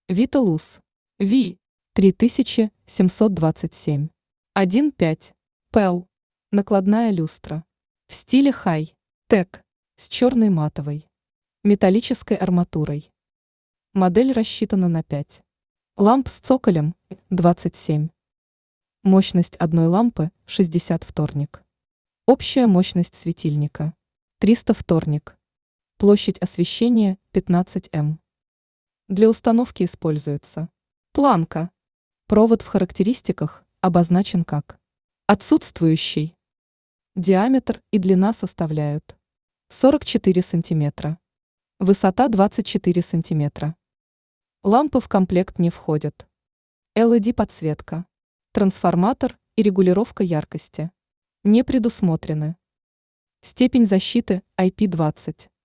Виталус. Ви. 3727. 1.5. Пел. Накладная люстра. В стиле хай-тек. С черной матовой. Металлической арматурой. Модель рассчитана на 5 ламп с цоколем 27. Мощность одной лампы 60 вторник. Общая мощность светильника 300 вторник. Площадь освещения 15 М. Для установки используется планка. Провод в характеристиках обозначен как отсутствующий. Диаметр и длина составляют 44 см. Высота 24 см. Лампы в комплект не входят. LED-подсветка, трансформатор и регулировка яркости не предусмотрены. Степень защиты IP20.